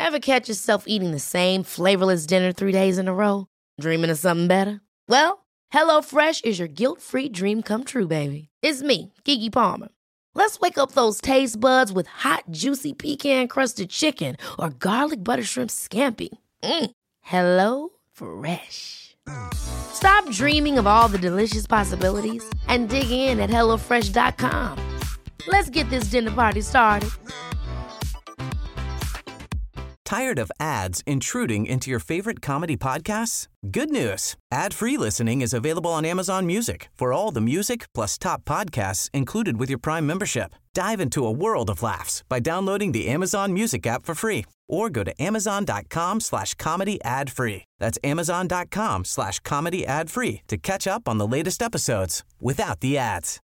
Ever catch yourself eating the same flavorless dinner 3 days in a row? Dreaming of something better? Well, HelloFresh is your guilt-free dream come true, baby. It's me, Keke Palmer. Let's wake up those taste buds with hot, juicy pecan-crusted chicken or garlic butter shrimp scampi. Hello Fresh. Stop dreaming of all the delicious possibilities and dig in at HelloFresh.com. Let's get this dinner party started. Tired of ads intruding into your favorite comedy podcasts? Good news. Ad-free listening is available on Amazon Music for all the music plus top podcasts included with your Prime membership. Dive into a world of laughs by downloading the Amazon Music app for free or go to amazon.com/comedy ad-free. That's amazon.com/comedy ad-free to catch up on the latest episodes without the ads.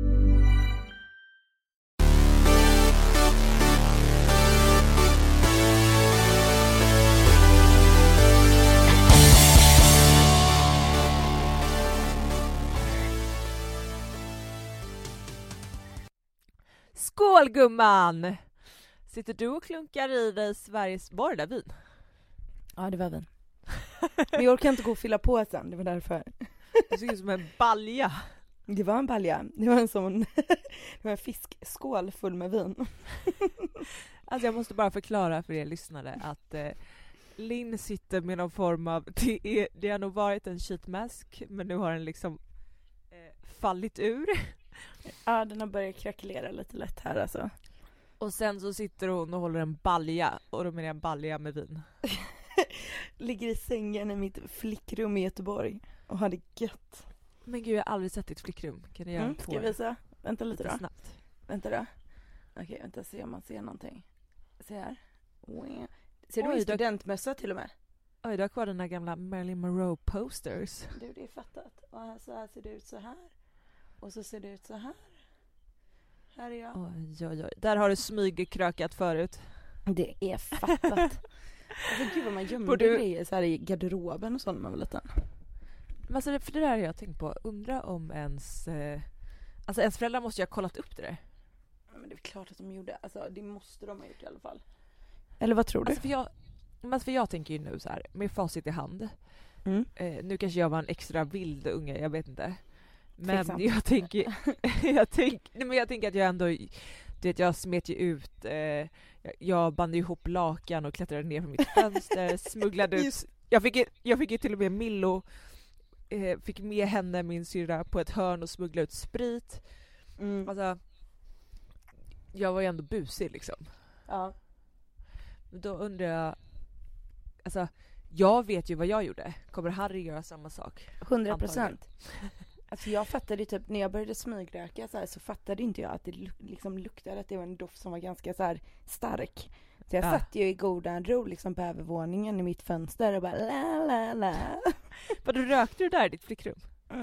Skål gumman! Sitter du och klunkar i dig Sveriges... Var det där vin? Ja, det var vin. Men jag orkar inte gå och fylla på sen, det var därför. Det ser ut som en balja. Det var en balja. Det var en sån... det var en fiskskål full med vin. Alltså jag måste bara förklara för er lyssnare att Linn sitter med någon form av... Det har nog varit en sheetmask, men nu har den liksom fallit ur. Ja, den har börjat krackelera lite lätt här alltså. Och sen så sitter hon och håller en balja. Och då menar jag en balja med vin. Ligger i sängen i mitt flickrum i Göteborg och har det gött. Men gud, jag har aldrig sett ditt flickrum. Kan du göra en ska jag visa? Vänta lite då. Snabbt. Vänta då. Okej, vänta, se om man ser någonting. Se här. Ser du studentmössa till och med? Oj, du har kvar dina gamla Marilyn Monroe posters. Du, det är fattat. Och här, så här ser det ut så här. Och så ser det ut så här. Här är jag. Oj, oj, oj. Där har du smygkrökat förut. Det är fattat. Alltså gud vad man gömde grejer så här i garderoben och sånt när man var liten. Men alltså, för det där har jag tänkt på. Undra om ens... Alltså ens föräldrar måste ju ha kollat upp det där. Men det är klart att de gjorde. Alltså det måste de ha gjort i alla fall. Eller vad tror du? Alltså för jag tänker ju nu så här. Med facit i hand. Nu kanske jag var en extra vild unge. Jag vet inte. Men jag tänker att jag ändå, du vet, jag smet ju ut, jag band ihop lakan och klättrade ner från mitt fönster, smugglade ut, jag fick ju till och med Millo, fick med henne, min syrra, på ett hörn och smugglade ut sprit. Alltså, jag var ju ändå busig liksom. Ja. Då undrar jag, alltså, jag vet ju vad jag gjorde. Kommer Harry göra samma sak? 100%. Alltså jag fattade typ, när jag började smygröka så här, så fattade inte jag att det liksom luktade, att det var en doft som var ganska så här stark. Så jag satt ju i godan ro liksom på övervåningen i mitt fönster och bara la la la. Vad rökte du där i ditt flickrum?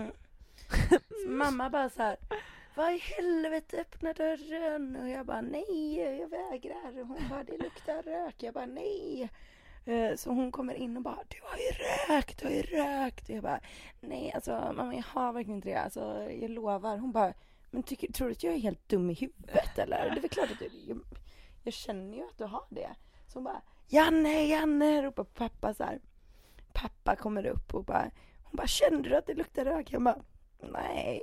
Mamma bara så här, vad i helvete, öppna dörren? Och jag bara nej, jag vägrar. Och hon bara, det luktar rök. Jag bara nej. Så hon kommer in och bara, du har ju rökt. Och jag bara, nej alltså mamma, jag har verkligen inte det. Alltså jag lovar. Hon bara, men tror du att jag är helt dum i huvudet eller? Det är väl klart att jag känner ju att du har det. Så hon bara, Janne, ropar på pappa så här. Pappa kommer upp och bara, hon bara, kände du att det luktar rök? Jag bara, nej.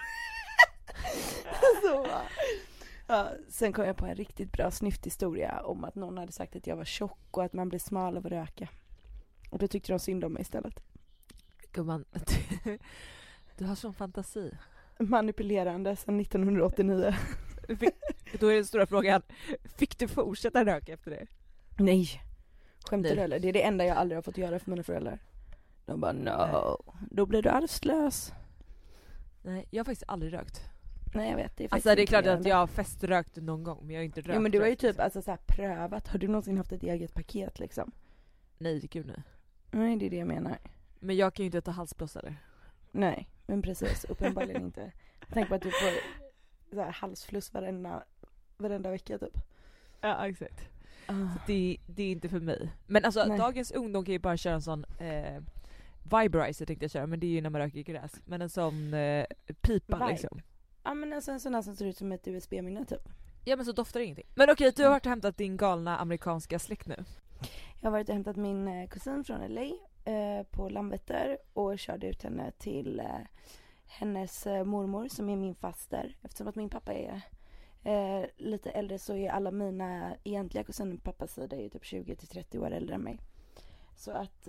Så ja, sen kom jag på en riktigt bra snyfthistoria om att någon hade sagt att jag var tjock och att man blir smal av att röka. Och då tyckte de synd om mig istället. Gumman, du har sån fantasi. Manipulerande sedan 1989. Då är den stora frågan, fick du fortsätta röka efter det? Nej, skämtar du eller? Det är det enda jag aldrig har fått göra för mina föräldrar. De bara, no, då blir du arvslös. Nej, jag har faktiskt aldrig rökt. Nej, jag vet. Alltså det är klart att jag har feströkt någon gång, men jag har inte rökt. Ja, men du har ju typ alltså, så här, prövat. Har du någonsin haft ett eget paket liksom? Nej, gud nej. Nej, det är det jag menar. Men jag kan ju inte ta halsblåsare. Nej, men precis. Uppenbarligen inte. Tänk på att du får så här, halsfluss varenda vecka typ. Ja, exakt. Så det är inte för mig. Men alltså, dagens ungdom kan ju bara köra en sån... Viberizer tänkte jag köra, men det är ju när man röker gräs. Men en sån pipa liksom. Ja, men alltså en sån här som ser ut som ett USB-minne typ. Ja, men så doftar det ingenting. Men okej, du har varit och hämtat din galna amerikanska släkt nu. Jag har varit och hämtat min kusin från LA på Landvetter och körde ut henne till hennes mormor som är min faster. Eftersom att min pappa är lite äldre så är alla mina egentliga kusiner på pappas sida är typ 20-30 år äldre än mig. Så att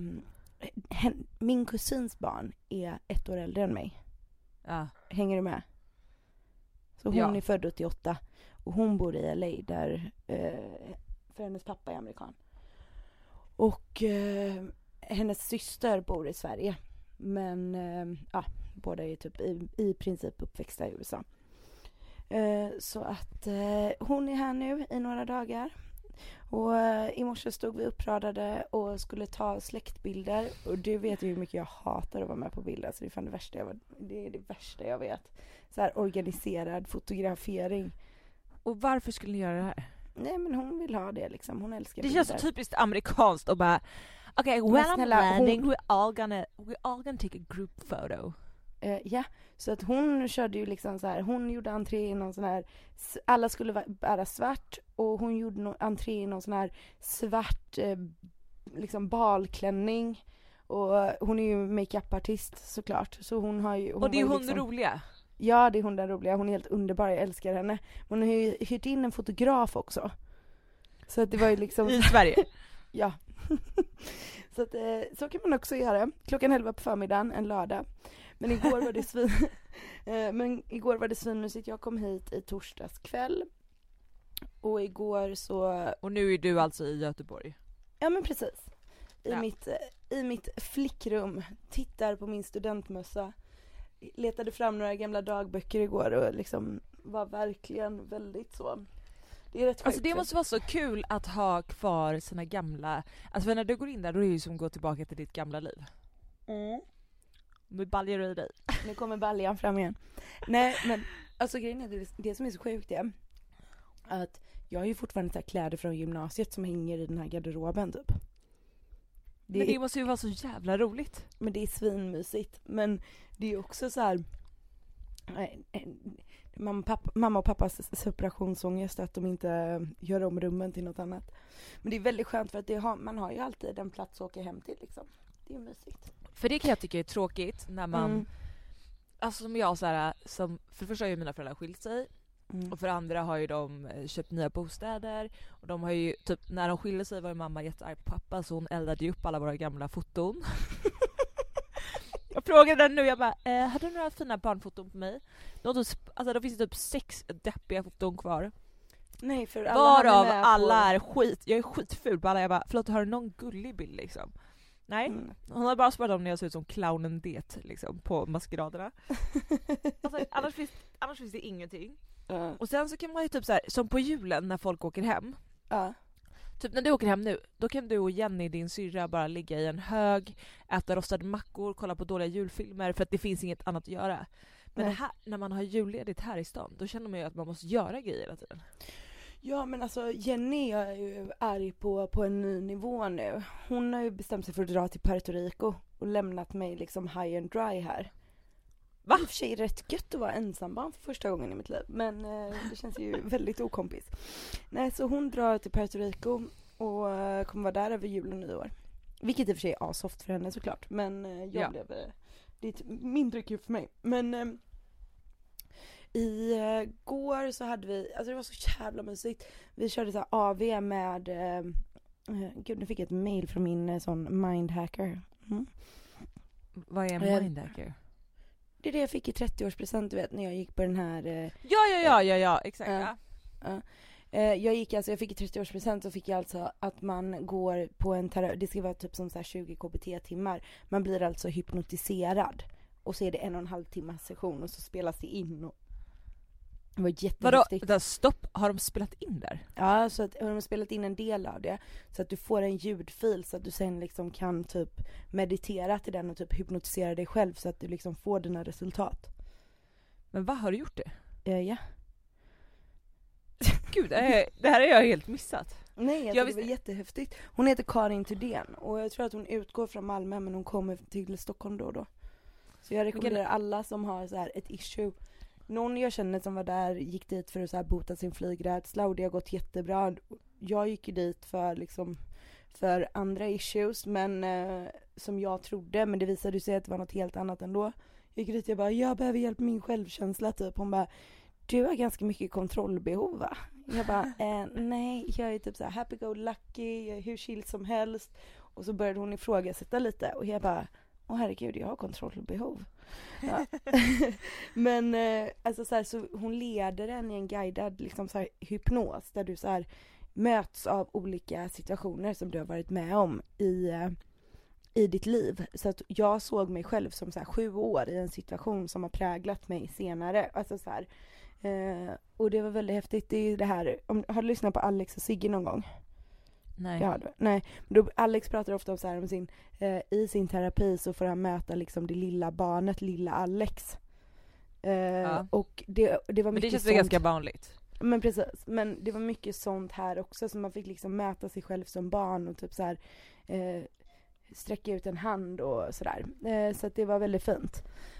min kusins barn är 1 år äldre än mig. Ja. Hänger du med? Så hon är född 88 och hon bor i LA där för hennes pappa är amerikan. Och hennes syster bor i Sverige. Men båda är typ i princip uppväxta i USA. Så att hon är här nu i några dagar. Och i morse stod vi uppradade och skulle ta släktbilder. Och du vet ju hur mycket jag hatar att vara med på bilder. Så det är fan det värsta jag vet. Så här organiserad fotografering. Och varför skulle ni göra det här? Nej, men hon vill ha det liksom. Hon älskar det bilder. känns så typiskt amerikanskt och bara okay, when I'm landing we're all gonna take a group photo. Ja, så att hon körde ju liksom så här, hon gjorde entré i någon sån här, alla skulle bära svart och hon gjorde entré i någon sån här svart liksom balklänning och hon är ju makeup-artist såklart. Så hon har ju och det är hon liksom, roliga. Ja, det är hon den roliga. Hon är helt underbar, jag älskar henne. Hon har ju hyrt in en fotograf också. Så att det var ju liksom i Sverige. Ja. Så att så kan man också göra. 11 på förmiddagen en lördag. Men igår var det svinmusigt. Jag kom hit i torsdags kväll. Och igår så... Och nu är du alltså i Göteborg? Ja, men precis. I mitt flickrum. Tittar på min studentmössa. Letade fram några gamla dagböcker igår och liksom var verkligen väldigt så... Det är rätt sjukt. Alltså det måste vara så kul att ha kvar sina gamla... Alltså för när du går in där då är det ju som att gå tillbaka till ditt gamla liv. Nu baljar du i dig. Nu kommer baljan fram igen. Nej, men alltså grejen är det som är så sjukt är att jag har ju fortfarande så här kläder från gymnasiet som hänger i den här garderoben typ. Men det måste ju vara så jävla roligt. Men det är svinmysigt. Men det är också så här... Mamma och pappas separationsångest att de inte gör om rummen till något annat. Men det är väldigt skönt för att man har ju alltid en plats att åka hem till liksom. Det är mysigt. För det kan jag tycka är tråkigt när man alltså som jag så här, som för det första har ju mina föräldrar skilt sig och för det andra har ju de köpt nya bostäder och de har ju typ när de skilde sig var ju mamma jättearg på pappa så hon eldade ju upp alla våra gamla foton. Jag frågade den nu, jag bara, har du några fina barnfoton på mig? Då finns det typ 6 deppiga foton kvar. Nej, för varav alla är skit. Jag är skitful på alla. Jag bara, förlåt, har du någon gullig bild liksom? Nej, hon har bara sparat dem när jag ser ut som clownen det liksom, på maskeraderna. Alltså, annars finns det ingenting. Och sen så kan man ju typ så här, som på julen när folk åker hem. Typ när du åker hem nu, då kan du och Jenny, din syrra, bara ligga i en hög, äta rostade mackor, kolla på dåliga julfilmer för att det finns inget annat att göra. Men det här, när man har julledigt här i stan, då känner man ju att man måste göra grejer hela tiden. Ja, men alltså Jenny är ju arg på en ny nivå nu. Hon har ju bestämt sig för att dra till Puerto Rico och lämnat mig liksom high and dry här. Va? I och för sig rätt gött att vara ensambarn för första gången i mitt liv. Men det känns ju väldigt okompis. Nej, så hon drar till Puerto Rico och kommer vara där över jul och nyår. Vilket i och för sig är asoft för henne såklart. Men det är mindre kul för mig. Men igår så hade vi, alltså det var så jävla mysigt. Vi körde så här AV med, gud nu fick jag ett mail från min sån mindhacker. Vad är en mindhacker? Det är det jag fick i 30-årspresent, du vet, när jag gick på den här... Ja, exakt. Jag fick i 30-årspresent så fick jag alltså att man går på en det ska vara typ som så här 20 KBT-timmar. Man blir alltså hypnotiserad. Och så är det 1,5 timmars session och så spelas det in. Och det var jättehäftigt. Vadå? Stopp, har de spelat in där? Ja, så att de har spelat in en del av det. Så att du får en ljudfil så att du sen liksom kan typ meditera till den och typ hypnotisera dig själv så att du liksom får dina resultat. Men vad har du gjort det? Ja. Gud, det här är jag helt missat. Nej, det var jättehäftigt. Hon heter Karin Thurdén och jag tror att hon utgår från Malmö men hon kommer till Stockholm då och då. Så jag rekommenderar alla som har så här ett issue. Någon jag känner som var där gick dit för att så här bota sin flygrädsla och det har gått jättebra. Jag gick ju dit för liksom för andra issues, men som jag trodde, men det visade sig att det var något helt annat ändå. Jag gick dit, jag bara, jag behöver hjälp med min självkänsla typ. Hon bara, du har ganska mycket kontrollbehov va? Jag bara, nej, jag är typ så här happy-go-lucky, jag är hur chill som helst. Och så började hon ifrågasätta lite och jag bara, åh herregud, jag har kontrollbehov. Ja. Men alltså så här, så hon leder en i en guidad liksom så här, hypnos där du så här möts av olika situationer som du har varit med om i ditt liv. Så att jag såg mig själv som så här 7 år i en situation som har präglat mig senare. Alltså så här, och det var väldigt häftigt. Det är det här, har du lyssnat på Alex och Sigge någon gång? Nej. Ja, nej. Då, Alex pratar ofta om så här, om sin, i sin terapi så får han möta liksom det lilla barnet, lilla Alex. Och det var mycket. Men det känns sånt. ganska vanligt. Men precis, men det var mycket sånt här också, så man fick liksom möta sig själv som barn och typ så här sträcka ut en hand och sådär. Så att det var väldigt fint.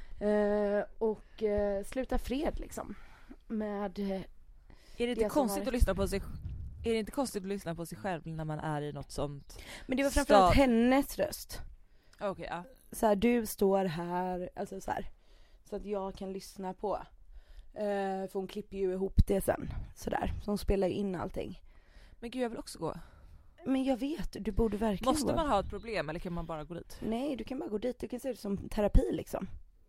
Och sluta fred liksom med Är det inte konstigt att lyssna på sig? Är det inte konstigt att lyssna på sig själv när man är i något sånt? Men det var framförallt hennes röst. Okej, ja. Så här, du står här, alltså så här, så att jag kan lyssna på. För hon klipper ju ihop det sen. Sådär, så hon spelar ju in allting. Men gud, jag vill också gå. Men jag vet, du borde verkligen Måste gå. man ha ett problem eller kan man bara gå dit? Nej, du kan bara gå dit. Du kan se det som terapi liksom.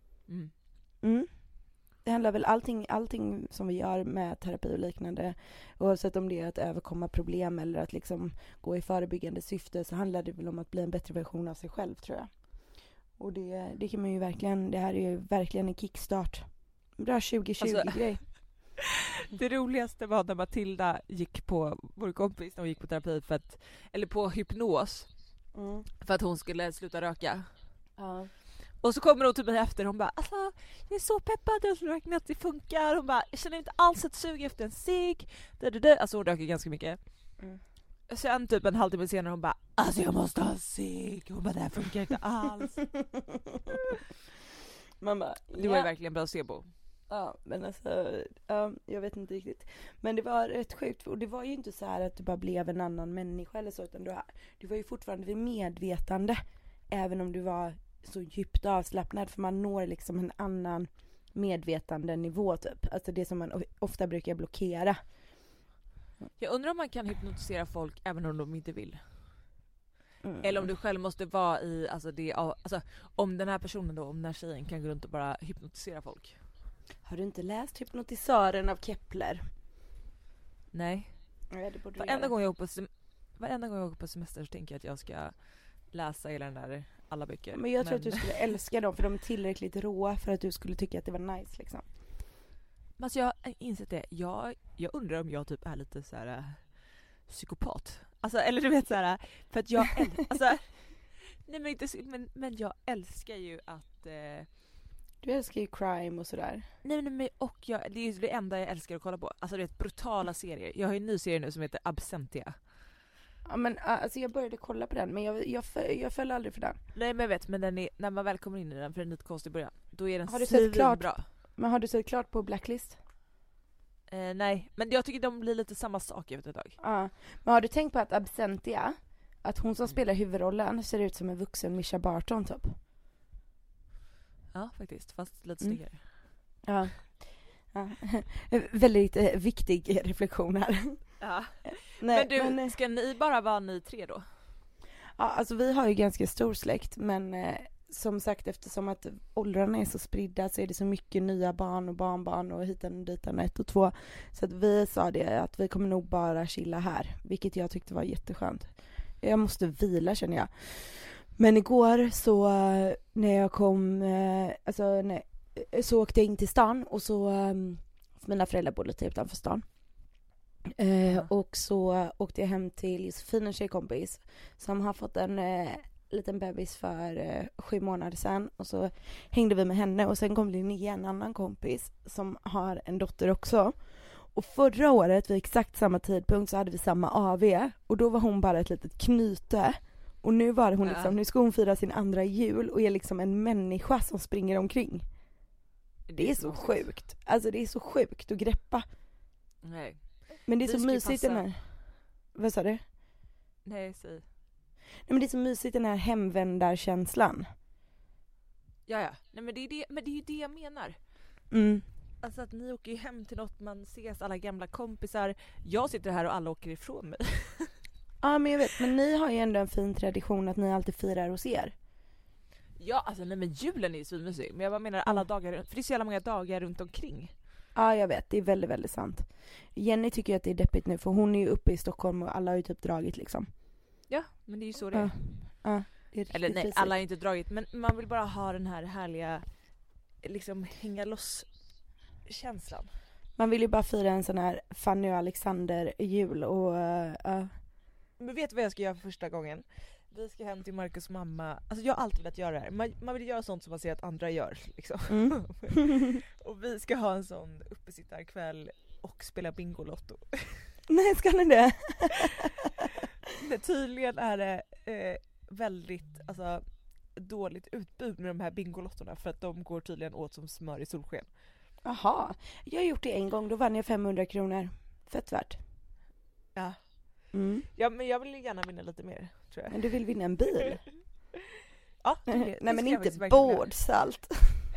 Mm. Det handlar väl allting som vi gör med terapi och liknande, oavsett om det är att överkomma problem eller att liksom gå i förebyggande syfte, så handlar det väl om att bli en bättre version av sig själv, tror jag. Och det kan man ju verkligen, det här är ju verkligen en kickstart. Bra 2020-grej. Det roligaste var när Matilda gick på, vår kompis, när hon gick på terapi eller på hypnos för att hon skulle sluta röka. Ja. Och så kommer hon till mig efter och hon bara, alltså jag är så peppad, jag tror verkligen att det funkar. Hon bara, jag känner inte alls ett sug efter en cigg. Alltså hon röker ganska mycket. Sen typ en halvtimme senare hon bara, alltså jag måste ha en cigg. Hon bara, det här funkar inte alls. Man bara, det var ju verkligen bra att se på. Ja, men alltså, jag vet inte riktigt. Men det var rätt sjukt, och det var ju inte så här att du bara blev en annan människa eller så, utan du var ju fortfarande vid medvetande, även om du var så djupt avslappnad, för man når liksom en annan medvetande nivå typ. Alltså det som man ofta brukar blockera. Jag undrar om man kan hypnotisera folk även om de inte vill. Eller om du själv måste vara i, alltså om den här personen då, om den här tjejen kan gå runt och bara hypnotisera folk. Har du inte läst Hypnotisören av Kepler? Nej. Ja, det borde varenda gång jag åker på semester så tänker jag att jag ska läsa hela den där, alla böcker. Men jag tror att du skulle älska dem, för de är tillräckligt råa för att du skulle tycka att det var nice liksom. Alltså jag har insett det. Jag undrar om jag typ är lite så här psykopat. Alltså, eller du vet så här, för att jag alltså nej men inte, men jag älskar ju att du älskar ju crime och sådär. Nej men och det är ju det enda jag älskar att kolla på. Alltså det är brutala serier. Jag har ju en ny serie nu som heter Absentia. Ja, men alltså jag började kolla på den, men jag föll aldrig för den. Nej men jag vet, men den är, när man väl kommer in i den, för den är lite konstig i början, då är den har du sett klart bra. Men har du sett klart på Blacklist? Nej, men jag tycker de blir lite samma sak efter ett tag. Ja, men har du tänkt på att Absentia, att hon som spelar huvudrollen ser ut som en vuxen Mischa Barton typ? Ja, faktiskt, fast lite snyggare. Ja. Väldigt viktig reflektion här. Ja. Nej, men du, ska ni bara vara ni 3 då? Ja, alltså vi har ju ganska stor släkt, men som sagt, eftersom att åldrarna är så spridda så är det så mycket nya barn och barnbarn och hitan och ditan 1 och 2. Så att vi sa det, att vi kommer nog bara chilla här, vilket jag tyckte var jätteskönt. Jag måste vila, känner jag. Men igår så när jag kom, så åkte jag in till stan, och så mina föräldrar bodde lite utanför stan. Och så åkte jag hem till Josefin, en tjejkompis som har fått en liten bebis för 7 månader sedan, och så hängde vi med henne, och sen kom Linnea, en annan kompis som har en dotter också. Och förra året vid exakt samma tidpunkt så hade vi samma AV, och då var hon bara ett litet knyte. Och nu var hon liksom, nu ska hon fira sin andra jul och är liksom en människa som springer omkring. Det är så sjukt. Alltså det är så sjukt att greppa. Nej. Men det är så mysigt den här. Vad sa du? Nej, säg. men det är så mysigt, den här hemvändarkänslan. Ja. Nej, men det är ju det jag menar. Mm. Alltså att ni åker ju hem till något, man ses alla gamla kompisar. Jag sitter här och alla åker ifrån mig. Ja, men jag vet. Men ni har ju ändå en fin tradition att ni alltid firar hos er. Ja, alltså nej, men julen är ju svinmysig. Men jag bara menar alla dagar, för det är så jävla många dagar runt omkring. Ja, jag vet. Det är väldigt, väldigt sant. Jenny tycker ju att det är deppigt nu, för hon är ju uppe i Stockholm och alla har ju typ dragit liksom. Ja, men det är ju så det är. Ja, det är riktigt Eller nej, fysigt. alla har inte dragit, men man vill bara ha den här härliga liksom hänga loss känslan. Man vill ju bara fira en sån här Fanny och Alexander jul och Men vet du vad jag ska göra för första gången? Vi ska hem till Marcus mamma. Alltså jag har alltid velat göra det här. Man vill göra sånt som man ser att andra gör liksom. Och vi ska ha en sån uppesittarkväll och spela Bingolotto. Nej, ska ni det? Men tydligen är det väldigt alltså, dåligt utbud med de här Bingolottorna, för att de går tydligen åt som smör i solsken. Jaha, jag har gjort det en gång, då vann jag 500 kronor. Fett värt. Ja. Mm. Ja, men jag vill gärna vinna lite mer, tror jag. Men du vill vinna en bil? Ja, Nej, men inte bordsalt.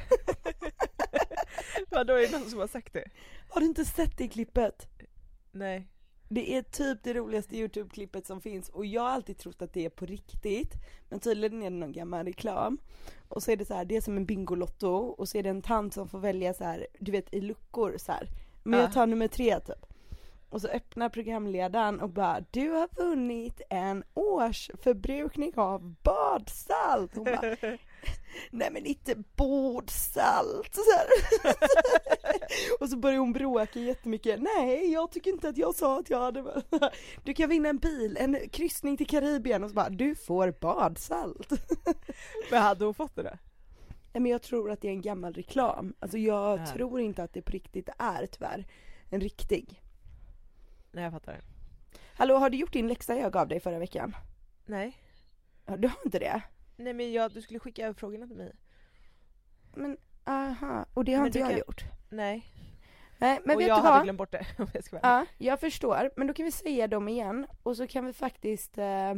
Vadå, är det någon som har sagt det? Har du inte sett det klippet? Nej. Det är typ det roligaste YouTube-klippet som finns, och jag har alltid trott att det är på riktigt, men tydligen är det någon gammal reklam. Och så är det så här, det är som en Bingolotto, och så är det en tant som får välja så här, du vet, i luckor så här. Men jag tar nummer 3 typ. Och så öppnar programledaren och bara, du har vunnit en årsförbrukning av badsalt. Hon bara, nej men inte bordsalt. Så här. Och så börjar hon bråka jättemycket. Nej, jag tycker inte att jag sa att jag hade. Du kan vinna en bil, en kryssning till Karibien. Och så bara, du får badsalt. Men hade hon fått det där? Nej, men jag tror att det är en gammal reklam. Alltså jag tror inte att det på riktigt är tyvärr en riktig. Nej, jag fattar. Hallå, har du gjort din läxa jag gav dig förra veckan? Nej. Ja, du har inte det? Nej, men du skulle skicka över frågorna till mig. Men, aha. Och det har inte jag gjort. Nej. Nej, men och vet jag du vad? hade glömt bort det. Om jag ska vara. Ja, jag förstår. Men då kan vi säga dem igen. Och så kan vi faktiskt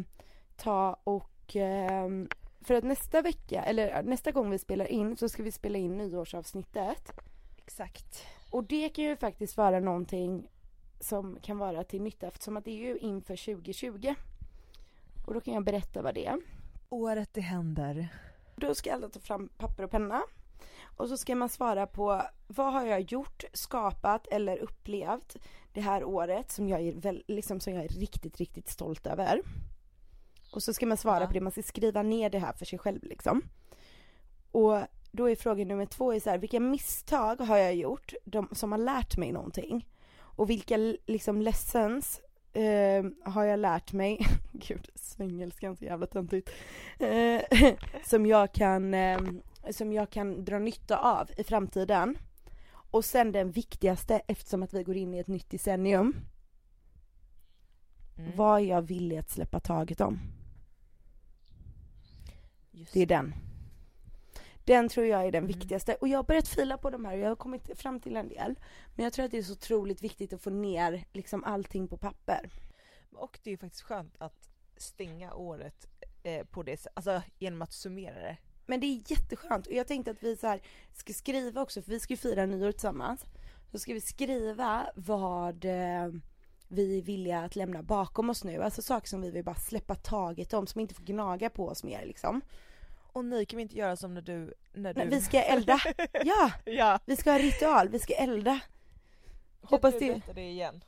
ta och... för att nästa vecka, eller nästa gång vi spelar in, så ska vi spela in nyårsavsnittet. Exakt. Och det kan ju faktiskt vara någonting som kan vara till nytta, eftersom att det är ju inför 2020. Och då kan jag berätta vad det är. Året det händer. Då ska alla ta fram papper och penna. Och så ska man svara på, vad har jag gjort, skapat eller upplevt det här året som jag är, som jag är riktigt, riktigt stolt över. Och så ska man svara på det, man ska skriva ner det här för sig själv liksom. Och då är fråga nummer 2 är så här, vilka misstag har jag gjort som har lärt mig någonting? Och vilka liksom lessons har jag lärt mig? Gud, svengelskan så jävla töntigt. Som jag kan dra nytta av i framtiden. Och sen den viktigaste, eftersom att vi går in i ett nytt decennium. Vad är jag villig att släppa taget om? Just. Det är den. Den tror jag är den viktigaste. Och jag har börjat fila på de här och jag har kommit fram till en del. Men jag tror att det är så otroligt viktigt att få ner liksom allting på papper. Och det är faktiskt skönt att stänga året på det, alltså genom att summera det. Men det är jätteskönt. Och jag tänkte att vi så här ska skriva också, för vi ska ju fira nyår tillsammans. Så ska vi skriva vad vi är villiga att lämna bakom oss nu. Alltså saker som vi vill bara släppa taget om, som inte får gnaga på oss mer liksom. Och ni kan vi inte göra som när du... Nej, vi ska elda. Ja, vi ska ha ritual. Vi ska elda. Hoppas det. Berätta det igen.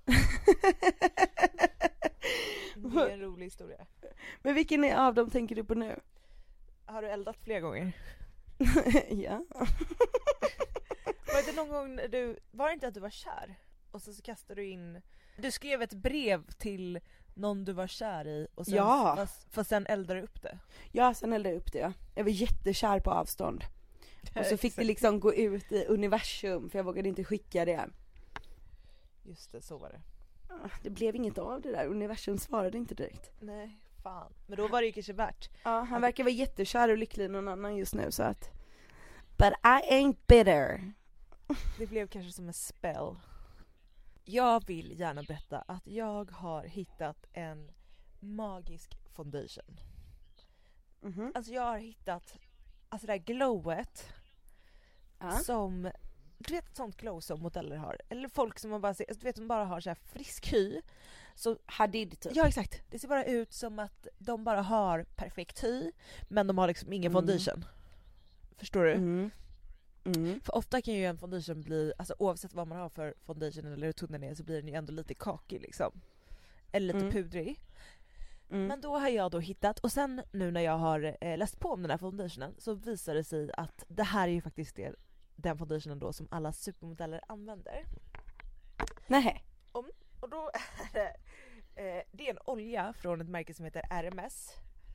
Det är en rolig historia. Men vilken av dem tänker du på nu? Har du eldat flera gånger? Ja. Var det någon gång var det inte att du var kär? Och så kastade du in... Du skrev ett brev till någon du var kär i och sen, fast sen eldade du upp det. Ja, sen eldade jag upp det. Ja. Jag var jättekär på avstånd. Och så fick det liksom gå ut i universum, för jag vågade inte skicka det. Just det, så var det. Det blev inget av det där. Universum svarade inte direkt. Nej, fan. Men då var det ju kanske värt. Ja, han verkar vara jättekär och lycklig någon annan just nu, så att... But I ain't bitter. Det blev kanske som en spell. Jag vill gärna berätta att jag har hittat en magisk foundation. Alltså jag har hittat alltså det här glowet som du vet, ett sånt glow som modeller har. Eller folk som man bara ser, du vet, som bara har så här frisk hy. Så Hadid typ. Ja, exakt. Det ser bara ut som att de bara har perfekt hy, men de har liksom ingen foundation. Förstår du? För ofta kan ju en foundation bli, alltså oavsett vad man har för foundation eller hur tunn den är, så blir den ju ändå lite kakig liksom. Eller lite pudrig. Men då har jag då hittat, och sen nu när jag har läst på om den här foundationen, så visar det sig att det här är ju faktiskt den foundationen då som alla supermodeller använder. Nej. Och då är det är en olja från ett märke som heter RMS.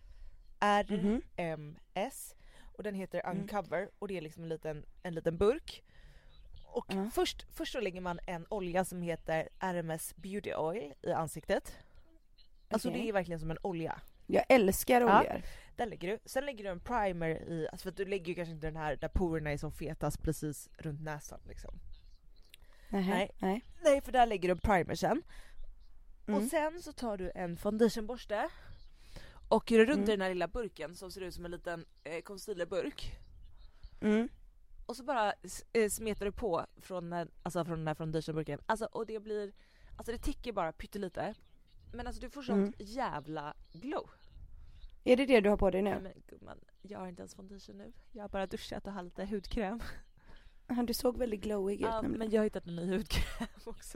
RMS. Och den heter Uncover. Och det är liksom en liten burk. Och först så lägger man en olja som heter RMS Beauty Oil i ansiktet. Alltså det är verkligen som en olja. Jag älskar oljor. Den lägger du. Sen lägger du en primer i, alltså för att du lägger ju kanske inte den här där porerna är som fetast precis runt näsan liksom. Nej, för där lägger du en primer sen. Och sen så tar du en foundationborste och gör runt i den här lilla burken som ser ut som en liten concealerburk. Och så bara smetar du på från den här foundationburken. Alltså, och det blir, alltså det täcker bara pyttelite. Men alltså du får sånt jävla glow. Är det du har på dig nu? Nej, men gumman, jag har inte ens foundation nu. Jag har bara duschat och har lite hudkräm. Du såg väldigt glowig ut. Ja, nämligen. men jag har hittat en ny hudkräm också.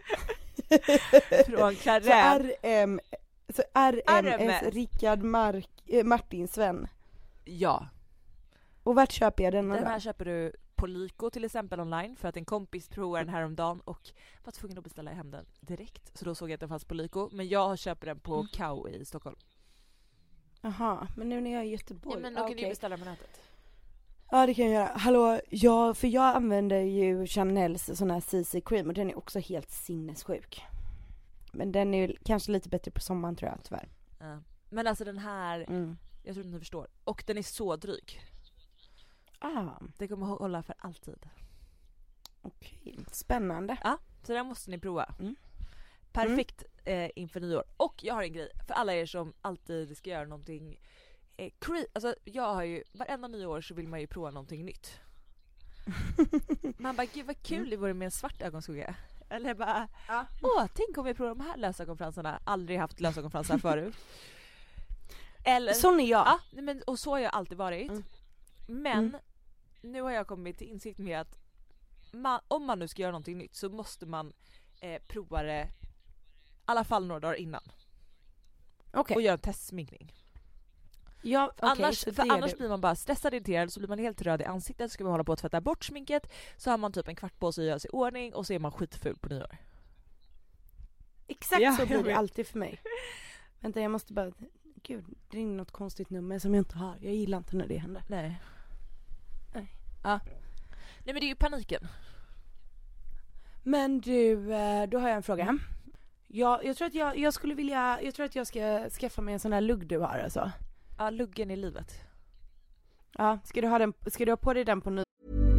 Från Clarins. Så RMS Rickard Martin Sven. Ja. Och vart köper jag denna? Den här köper du på Lyko till exempel online, för att en kompis provade den här om dagen och var tvungen att beställa hem den direkt. Så då såg jag att den fanns på Lyko, men jag köper den på Kao i Stockholm. Aha, men nu när jag är i Göteborg. Ja, men då kan du beställa på nätet. Ja, det kan jag göra. Hallå, för jag använder ju Chanels sån här CC cream och den är också helt sinnessjuk. Men den är kanske lite bättre på sommaren tror jag, tyvärr. Ja. Men alltså den här, jag tror inte ni förstår. Och den är så dryg. Det kommer hålla för alltid. Okej, spännande. Ja, så den måste ni prova. Perfekt inför nyår. Och jag har en grej för alla er som alltid ska göra någonting alltså jag har ju, varenda nyår så vill man ju prova någonting nytt. Man bara, gud vad kul det vore med en svart ögonskugga. Eller bara, tänk om vi provar de här lösögonfransarna. Aldrig haft lösögonfransar förut. Eller, sån är jag. Ja, men, och så har jag alltid varit. Men nu har jag kommit till insikt med att om man nu ska göra någonting nytt så måste man prova det i alla fall några dagar innan. Och göra en testsminkning. Ja, annars blir man bara stressad, irriterad, så blir man helt röd i ansiktet. Så ska man hålla på att tvätta bort sminket, så har man typ en kvart på sig att göra sig i ordning och så är man skitful på nyår. Exakt så blir det alltid för mig. Vänta, jag måste bara, gud, det är något konstigt nummer som jag inte har. Jag gillar inte när det händer. Nej. Nej, men det är ju paniken. Men du, då har jag en fråga. Jag tror att jag skulle vilja, jag tror att jag ska skaffa mig en sån här lugg du har alltså. Ja, luggen i livet. Ja, ska du ha på dig den på nu?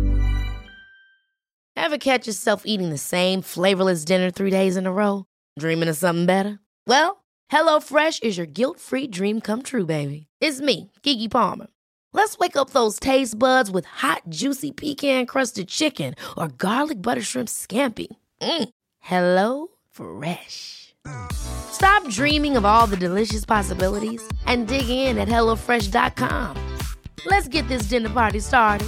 Ever catch yourself eating the same flavorless dinner 3 days in a row? Dreaming of something better? Well, HelloFresh is your guilt-free dream come true, baby. It's me, Keke Palmer. Let's wake up those taste buds with hot, juicy pecan-crusted chicken or garlic butter shrimp scampi. Hello Fresh. Stop dreaming of all the delicious possibilities and dig in at HelloFresh.com. Let's get this dinner party started.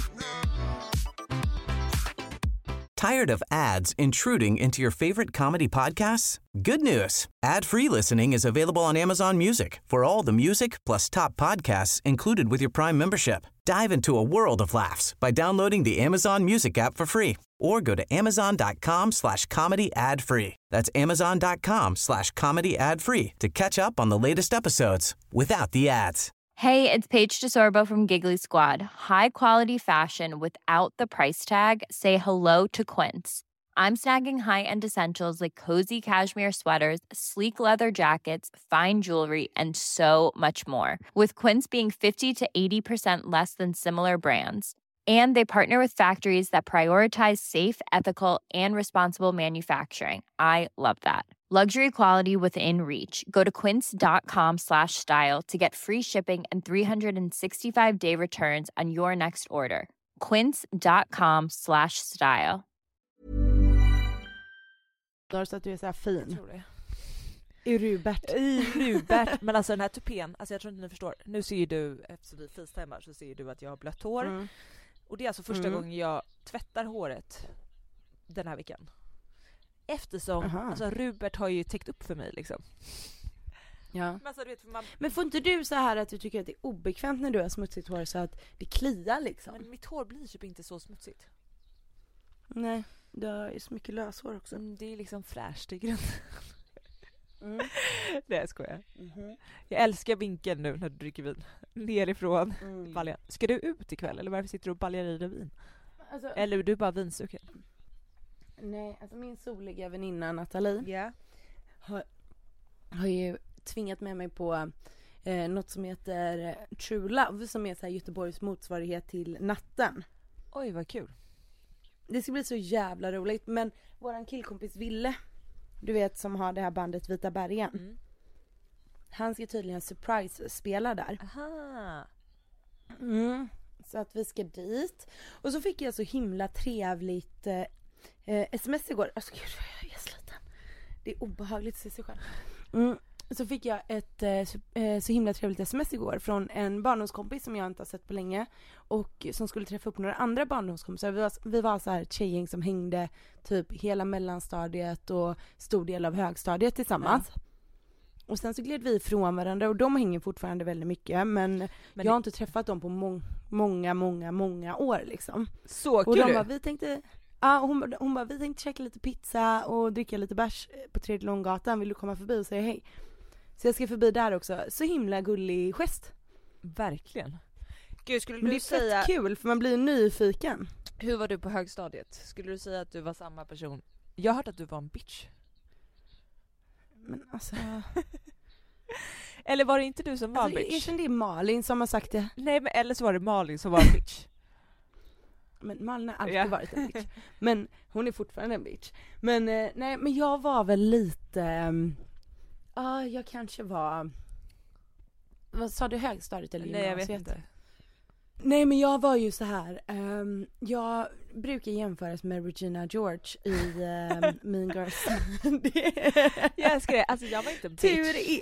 Tired of ads intruding into your favorite comedy podcasts? Good news. Ad-free listening is available on Amazon Music for all the music plus top podcasts included with your Prime membership. Dive into a world of laughs by downloading the Amazon Music app for free or go to amazon.com/comedy ad-free. That's amazon.com/comedy ad-free to catch up on the latest episodes without the ads. Hey, it's Paige DeSorbo from Giggly Squad. High quality fashion without the price tag. Say hello to Quince. I'm snagging high-end essentials like cozy cashmere sweaters, sleek leather jackets, fine jewelry, and so much more. With Quince being 50 to 80% less than similar brands. And they partner with factories that prioritize safe, ethical, and responsible manufacturing. I love that. Luxury quality within reach. Go to quince.com/style to get free shipping and 365-day returns on your next order. Quince.com/style. Så att du är så här fin. Jag tror det. I Rubert. Men alltså den här tupén, alltså jag tror inte ni förstår. Nu ser ju du, eftersom vi facetimar så ser du att jag har blött hår. Och det är alltså första gången jag tvättar håret den här veckan. Eftersom alltså Rubert har ju täckt upp för mig liksom. Ja. Men, alltså, du vet, men får inte du så här att du tycker att det är obekvämt när du har smutsigt hår så att det kliar liksom? Men mitt hår blir typ inte så smutsigt. Nej, det är så mycket löshår också. Det är liksom fräscht i grunden. Det är skojar. Jag älskar vinkeln nu när du dricker vin. Nerifrån baljan. Ska du ut ikväll eller varför sitter du och baljar i dig vin? Alltså, eller är du bara vinsugen? Nej, alltså min soliga väninna Nathalie har ju tvingat med mig på något som heter True Love, som är så här Göteborgs motsvarighet till Natten. Oj, vad kul. Det ska bli så jävla roligt. Men våran killkompis Ville, du vet, som har det här bandet Vita bergen, han ska tydligen surprise spela där. Aha. Så att vi ska dit. Och så fick jag så himla trevligt sms igår. Alltså gud, jag är sliten. Det är obehagligt att se sig själv. Så fick jag ett så himla trevligt sms igår från en barndomskompis som jag inte har sett på länge och som skulle träffa upp några andra barndomskompisar. Vi var så här ett tjejgäng som hängde typ hela mellanstadiet och stor del av högstadiet tillsammans. Ja. Och sen så gled vi ifrån varandra och de hänger fortfarande väldigt mycket, men jag har inte träffat dem på många år liksom. Så kul. Och de bara, vi tänkte hon bara, vi tänkte käka lite pizza och dricka lite bärs på Tredje Långgatan. Vill du komma förbi och säga hej? Så jag ska förbi där också. Så himla gullig gest. Verkligen. Gud, skulle men du det är fett kul för man blir nyfiken. Hur var du på högstadiet? Skulle du säga att du var samma person? Jag har hört att du var en bitch. Men alltså... Eller var det inte du som var en bitch? Jag kände det är Malin som har sagt det. Nej, men eller så var det Malin som var en bitch. Men Malin har alltid varit en bitch. Men hon är fortfarande en bitch. Men nej, men jag var väl lite... jag kanske var... Vad sa du, högstadiet eller gymnasiet? Nej, jag vet inte. Nej, men jag var ju så här. Jag brukar jämföras med Regina George i Mean Girls. Jag älskar det. Alltså jag var inte en bitch.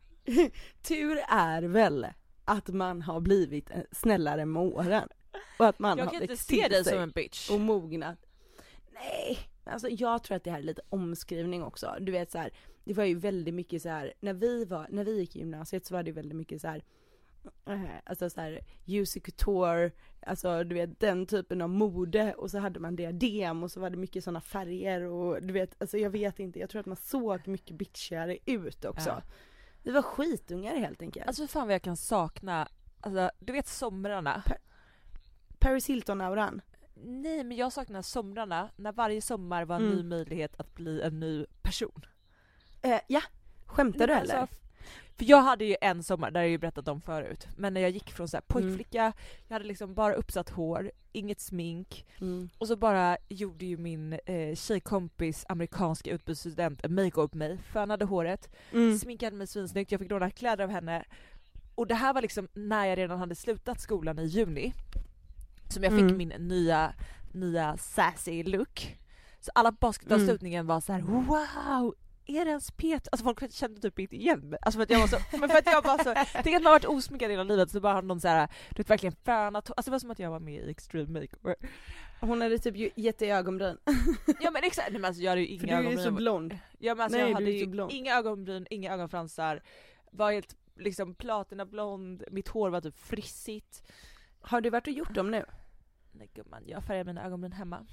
Tur är väl att man har blivit snällare med åren. Och att man jag har kan inte se dig som en bitch. Och mognat. Nej, alltså jag tror att det här är lite omskrivning också. Du vet så här, det var ju väldigt mycket så här när vi gick i gymnasiet så var det väldigt mycket så här alltså så här Juicy Couture, alltså du vet den typen av mode, och så hade man diadem och så var det mycket såna färger och du vet, alltså jag vet inte, jag tror att man såg mycket bitchigare ut också. Ja. Vi var skitungar helt enkelt. Alltså fan vad jag kan sakna, alltså du vet somrarna. Paris Hilton-auran. Nej, men jag saknar somrarna när varje sommar var en ny möjlighet att bli en ny person. Ja, skämtar du eller? Alltså, för jag hade ju en sommar, där har jag ju berättat om förut, men när jag gick från så här pojkflicka, jag hade liksom bara uppsatt hår, inget smink, och så bara gjorde ju min tjejkompis, amerikanska utbytesstudent, en make-up på mig, fönade håret, sminkade mig svinsnyggt, jag fick låna kläder av henne, och det här var liksom när jag redan hade slutat skolan i juni, som jag fick min nya sassy look. Så alla på basketavslutningen var så här: wow, är det ens Peter? Alltså folk kände typ inte igen mig. Alltså för att jag var så, men för att jag bara så, tänk att man har varit osminkad hela livet, så bara hade någon så här, du vet, verkligen fönat. Alltså det var som att jag var med i Extreme Makeover. Hon hade typ gett i ögonbryn. Ja men exakt, nej, men alltså jag hade ju inga för ögonbryn. Du är så blond. Ja men alltså nej, jag hade ju blond. Inga ögonbryn, inga ögonfransar. Var helt liksom platinablond, mitt hår var typ frissigt. Har du varit och gjort dem nu? Nej gumman, jag färgar mina ögonbryn hemma.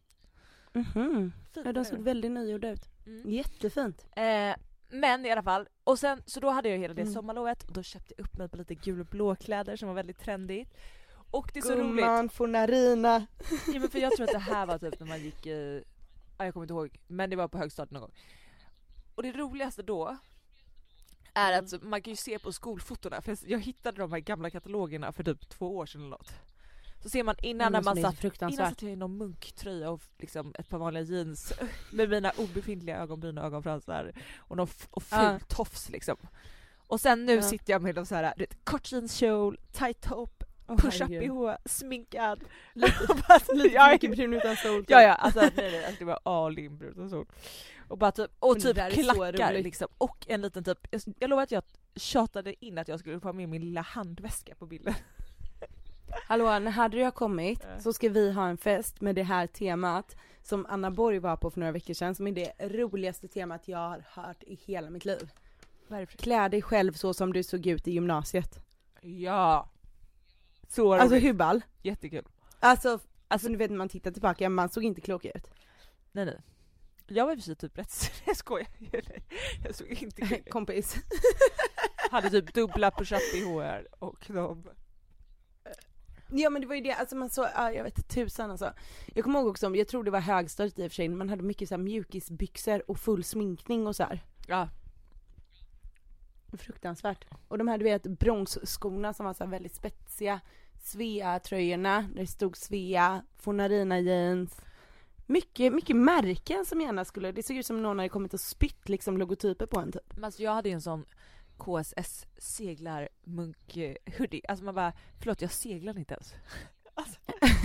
Ja, de såg väldigt nygjorda ut. Jättefint. Men i alla fall, och sen så då hade jag hela det sommarlovet, och då köpte jag upp mig på lite gul och blå kläder som var väldigt trendigt. Och det är så roligt. Gumman, Fornarina. Ja, men för jag tror att det här var typ när man gick i, jag kommer inte ihåg, men det var på högstadiet någon gång. Och det roligaste då är att man kan ju se på skolfotorna, för jag hittade de här gamla katalogerna för typ 2 år sedan eller något. Så ser man innan när man satt fruktansvärt jag i någon munktröja och liksom ett par vanliga jeans med mina obefintliga ögonbryn och ögonfransar och ful tofs liksom. Och sen nu sitter jag med de så här kort jeanskjol, tight top, push-up BH, sminkad. Lite mycket brun utan sol. Ja, alltså nej, det var all in brun utan sol. Och bara typ, klackar liksom. Och en liten typ, jag lovar att jag tjatade in att jag skulle få med min lilla handväska på bilden. Hallå, när hade jag kommit så ska vi ha en fest med det här temat som Anna Borg var på för några veckor sedan, som är det roligaste temat jag har hört i hela mitt liv. Klä dig själv så som du såg ut i gymnasiet. Ja. Så alltså hur ball? Jättekul. Alltså nu vet man tittar tillbaka, man såg inte klok ut. Nej. Jag var precis typ rätt. Jag skojar. Jag såg inte kul ut. Kompis. Hade typ dubbla push-up BH och knobb. Ja men det var ju det, alltså man så, jag vet tusan alltså. Jag kommer ihåg också, jag tror det var högstadiet i och för sig, man hade mycket så här mjukisbyxor och full sminkning och så här. Ja. Fruktansvärt. Och de här du vet bronsskorna som var så här väldigt spetsiga, Svea-tröjorna, där det stod Svea, Fornarina jeans. Mycket märken som gärna skulle, det såg ut som någon hade kommit och spytt liksom logotyper på en typ. Men alltså jag hade ju en sån KSS seglar munk hoodie. Alltså man bara, förlåt jag seglar inte ens. Alltså.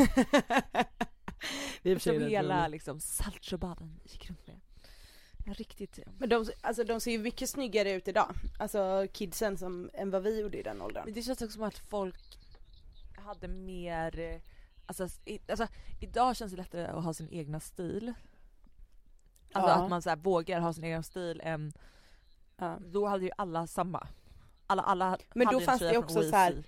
Som hela liksom Saltsjöbaden gick runt med. Ja, riktigt. Men de ser ju mycket snyggare ut idag. Alltså kidsen än vad vi gjorde i den åldern. Men det känns också som att folk hade mer alltså idag känns det lättare att ha sin egna stil. Alltså att man så här vågar ha sin egen stil än då hade ju alla samma. Alla men hade då fanns det också så här.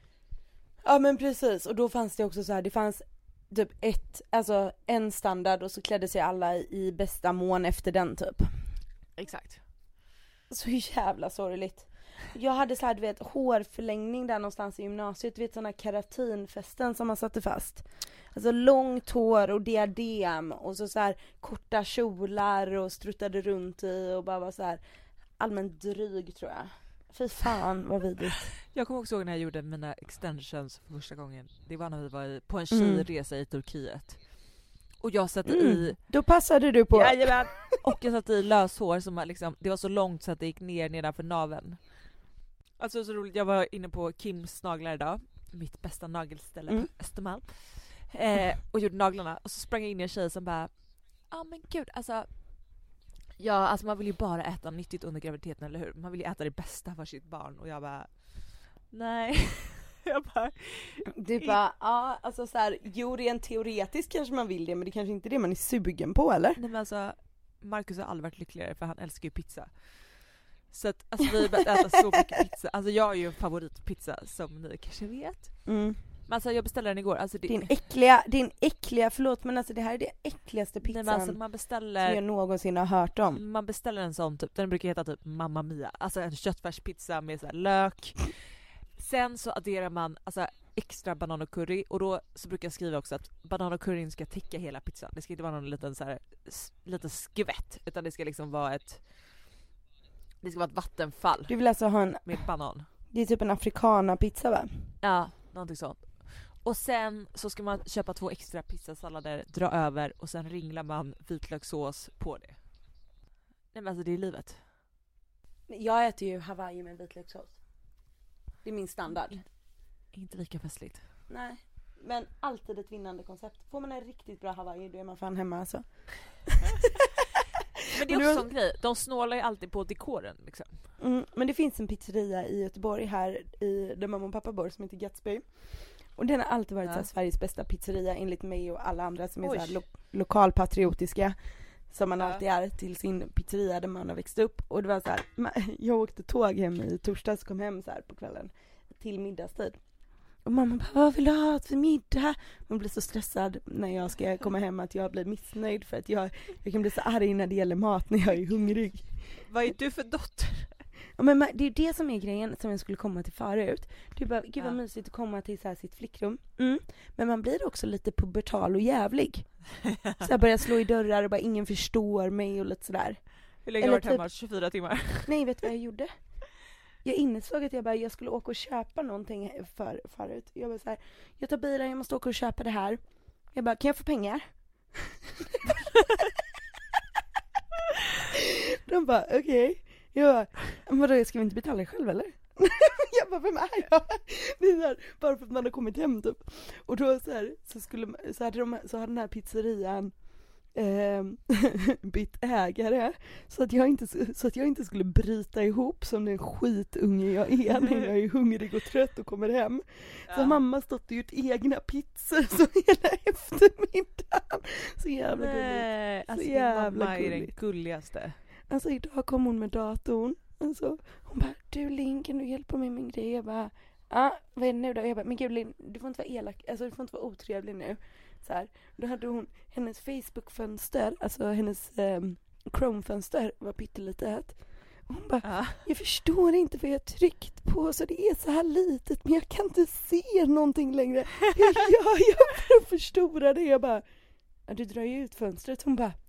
Ja men precis, och då fanns det också så här, det fanns typ en standard och så klädde sig alla i bästa mån efter den typ. Exakt. Så jävla sorgligt. Jag hade så här, du vet, hårförlängning där någonstans i gymnasiet, du vet såna keratinfästen som man satte fast. Alltså långt hår och diadem och så här korta kjolar och struttade runt i och bara var så här allmänt dryg tror jag. Fy fan vad vidrigt. Jag kommer också ihåg när jag gjorde mina extensions för första gången. Det var när vi var på en tjejresa i Turkiet. Och jag satte i... Då passade du på. Jajamän. Och jag satte i löshår som liksom, det var så långt så att det gick ner nedanför naveln. Alltså så roligt, jag var inne på Kims naglar idag. Mitt bästa nagelställe på Östermalm. Och gjorde naglarna. Och så sprang jag in i en tjej som bara, men gud, alltså... Ja, alltså man vill ju bara äta nyttigt under graviditeten, eller hur? Man vill ju äta det bästa för sitt barn. Och jag bara, nej. Jag bara... Du bara, alltså så här, jo rent teoretiskt kanske man vill det, men det kanske inte är det man är sugen på, eller? Nej men alltså, Marcus har aldrig varit lyckligare för han älskar ju pizza. Så att alltså, vi började äta så mycket pizza. Alltså jag är ju en favoritpizza som ni kanske vet. Men alltså jag beställde den igår. Alltså, din äckliga, förlåt men alltså det här är det äckligaste pizzan. Nej, alltså, man beställer, som jag någonsin har hört om. Man beställer en sån typ, den brukar heta typ Mamma Mia. Alltså en köttfärspizza med så här lök. Sen så adderar man alltså extra banan och curry, och då så brukar jag skriva också att banan och curryn ska täcka hela pizzan. Det ska inte vara någon liten så här liten skvätt, utan det ska liksom vara ett vattenfall. Du vill alltså ha en med banan. Det är typ en afrikana-pizza va? Ja, någonting sånt. Och sen så ska man köpa 2 extra pizzasallader, dra över och sen ringlar man vitlökssås på det. Nej men alltså det är livet. Jag äter ju Hawaii med vitlökssås. Det är min standard. Inte lika festligt. Nej, men alltid ett vinnande koncept. Får man en riktigt bra Hawaii, då är man fan hemma alltså. Men det är också en grej. De snålar ju alltid på dekoren liksom. Men det finns en pizzeria i Göteborg här där mamma och pappa bor som heter Gatsby. Och den har alltid varit så här, Sveriges bästa pizzeria enligt mig och alla andra som är så här lokalpatriotiska. Som man alltid är till sin pizzeria där man har växt upp. Och det var så här, jag åkte tåg hem i torsdags och kom hem så här på kvällen till middagstid. Och mamma bara, vad vill du ha till middag? Man blir så stressad när jag ska komma hem att jag blir missnöjd för att jag kan bli så arg när det gäller mat när jag är hungrig. Vad är du för dotter? Ja, men det är det som är grejen som jag skulle komma till förut. Du bara, gud vad mysigt att komma till så här sitt flickrum. Men man blir också lite pubertal och jävlig. Så jag börjar slå i dörrar och bara ingen förstår mig och lite sådär. Hur länge har du varit hemma? 24 timmar? Nej, vet du vad jag gjorde? jag insåg att jag skulle åka och köpa någonting förut. Jag var så här, jag tar bilen, jag måste åka och köpa det här. Jag bara, kan jag få pengar? De bara, okej. Jag bara, vadå, ska vi inte betala själv eller? Jag bara, vem är jag? Det är så här, bara för att man har kommit hem typ. Och då så hade den här pizzerian bytt ägare så att jag inte skulle bryta ihop som den skitunge jag är när jag är hungrig och trött och kommer hem. Så mamma stått och gjort egna pizzor så hela eftermiddagen. Så jävla gulligt. Så alltså jävla mamma är den gulligt. gulligaste. Alltså idag kom hon med datorn. Alltså, hon bara, du Linn, kan du hjälpa mig med min grej? Jag bara, vad är det nu då? Jag bara, men gud Linn, du får inte vara elak, alltså du får inte vara otrevlig nu. Så här. Då hade hon, hennes Facebook-fönster, alltså hennes Chrome-fönster var pyttelitet. Och hon bara, jag förstår inte vad jag tryckt på så det är så här litet men jag kan inte se någonting längre. Jag för att förstora det. Jag bara, du drar ju ut fönstret. Hon bara,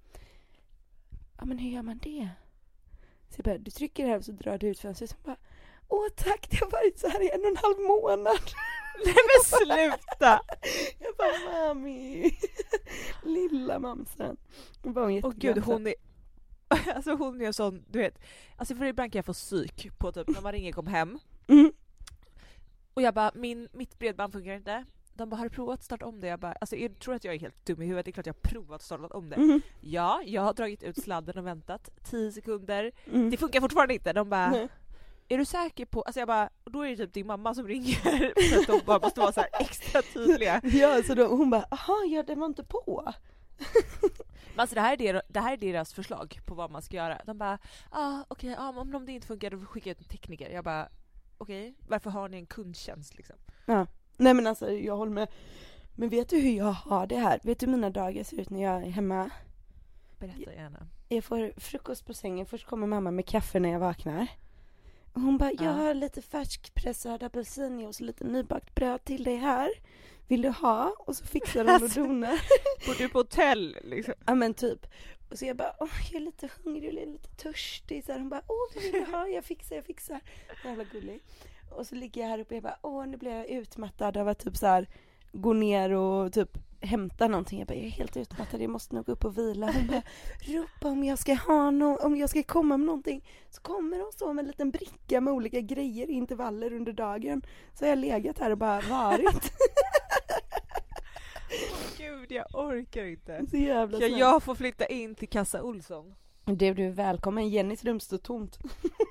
ja men hur gör man det? Så jag bara, du trycker här och så drar du ut fönstret. Hon bara, åh tack, det har varit så här i 1,5 månad. Nej men sluta! Jag bara, mami. Lilla mamsen. Och gud, hon är alltså hon är sån, du vet. Alltså för ibland kan jag få psyk på typ när man ringer kom hem. Mm. Och jag bara, mitt bredband funkar inte. De bara, har du provat att starta om det? Jag bara, alltså jag tror att jag är helt dum i huvudet. Det är klart jag har provat att starta om det. Mm. Ja, jag har dragit ut sladden och väntat 10 sekunder. Det funkar fortfarande inte. De bara, är du säker på... Alltså jag bara, då är det typ din mamma som ringer. För att de bara måste vara så här extra tydliga. Ja, så då, hon bara, aha, ja det var inte på. Men alltså det här är deras förslag på vad man ska göra. De bara, okej, om det inte funkar då skickar jag ut en tekniker. Jag bara, okej, varför har ni en kundtjänst liksom? Ja, nej men alltså jag håller med. Men vet du hur jag har det här? Vet du hur mina dagar ser ut när jag är hemma? Berätta gärna. Jag får frukost på sängen. Först kommer mamma med kaffe när jag vaknar. Och hon bara, jag har lite färskpressad apelsinjuice och lite nybakt bröd till dig här. Vill du ha? Och så fixar hon och donar. Bor du på hotell liksom? Ja men typ. Och så jag bara, jag är lite hungrig och lite törstig. Så här, hon bara, vad vill du ha? Jag fixar. Jävla gullig. Och så ligger jag här uppe och jag bara, nu blir jag utmattad av att typ så här gå ner och typ hämta någonting. Jag bara, jag är helt utmattad, jag måste nog gå upp och vila. Hon bara, ropa om jag ska om jag ska komma med någonting. Så kommer hon så med en liten bricka med olika grejer i intervaller under dagen. Så har jag legat här och bara varit. Gud, jag orkar inte. Så jävla snabbt. Jag får flytta in till Kassa Olsson. Du är välkommen, Jennys rum står tomt.